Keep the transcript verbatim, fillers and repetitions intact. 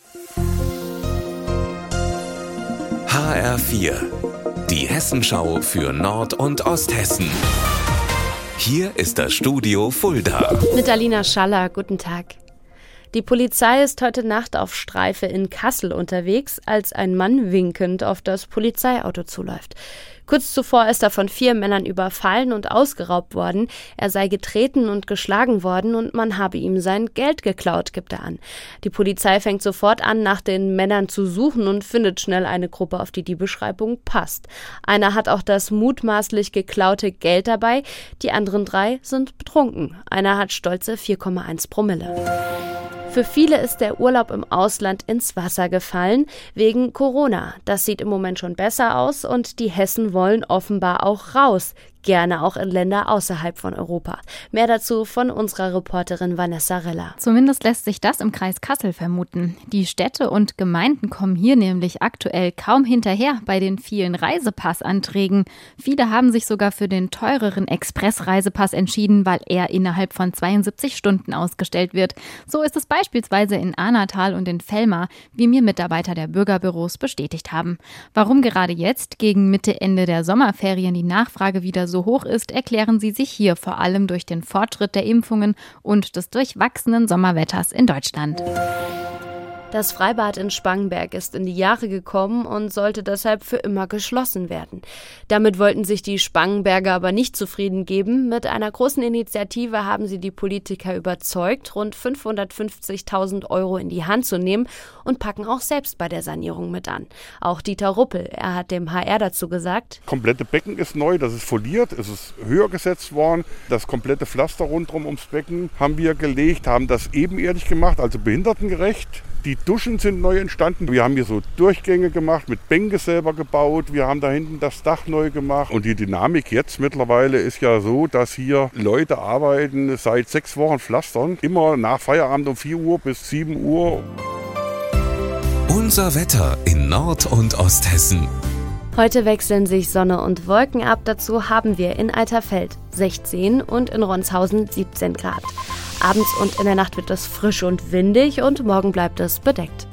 H R vier, die Hessenschau für Nord- und Osthessen. Hier ist das Studio Fulda. Mit Alina Schaller, guten Tag. Die Polizei ist heute Nacht auf Streife in Kassel unterwegs, als ein Mann winkend auf das Polizeiauto zuläuft. Kurz zuvor ist er von vier Männern überfallen und ausgeraubt worden. Er sei getreten und geschlagen worden und man habe ihm sein Geld geklaut, gibt er an. Die Polizei fängt sofort an, nach den Männern zu suchen und findet schnell eine Gruppe, auf die die Beschreibung passt. Einer hat auch das mutmaßlich geklaute Geld dabei, die anderen drei sind betrunken. Einer hat stolze vier Komma eins Promille. Für viele ist der Urlaub im Ausland ins Wasser gefallen, wegen Corona. Das sieht im Moment schon besser aus und die Hessen wollen offenbar auch raus. Gerne auch in Länder außerhalb von Europa. Mehr dazu von unserer Reporterin Vanessa Riller. Zumindest lässt sich das im Kreis Kassel vermuten. Die Städte und Gemeinden kommen hier nämlich aktuell kaum hinterher bei den vielen Reisepassanträgen. Viele haben sich sogar für den teureren Express-Reisepass entschieden, weil er innerhalb von zweiundsiebzig Stunden ausgestellt wird. So ist es beispielsweise in Ahnatal und in Velmar, wie mir Mitarbeiter der Bürgerbüros bestätigt haben. Warum gerade jetzt, gegen Mitte, Ende der Sommerferien, die Nachfrage wieder so hoch ist, erklären sie sich hier vor allem durch den Fortschritt der Impfungen und des durchwachsenen Sommerwetters in Deutschland. Das Freibad in Spangenberg ist in die Jahre gekommen und sollte deshalb für immer geschlossen werden. Damit wollten sich die Spangenberger aber nicht zufrieden geben. Mit einer großen Initiative haben sie die Politiker überzeugt, rund fünfhundertfünfzigtausend Euro in die Hand zu nehmen und packen auch selbst bei der Sanierung mit an. Auch Dieter Ruppel, er hat dem H R dazu gesagt: Komplette Becken ist neu, das ist foliert, es ist höher gesetzt worden. Das komplette Pflaster rundherum ums Becken haben wir gelegt, haben das ebenerdig gemacht, also behindertengerecht. Die Duschen sind neu entstanden. Wir haben hier so Durchgänge gemacht, mit Bänke selber gebaut. Wir haben da hinten das Dach neu gemacht. Und die Dynamik jetzt mittlerweile ist ja so, dass hier Leute arbeiten seit sechs Wochen pflastern. Immer nach Feierabend um vier Uhr bis sieben Uhr. Unser Wetter in Nord- und Osthessen. Heute wechseln sich Sonne und Wolken ab. Dazu haben wir in Alterfeld sechzehn und in Ronshausen siebzehn Grad. Abends und in der Nacht wird es frisch und windig und morgen bleibt es bedeckt.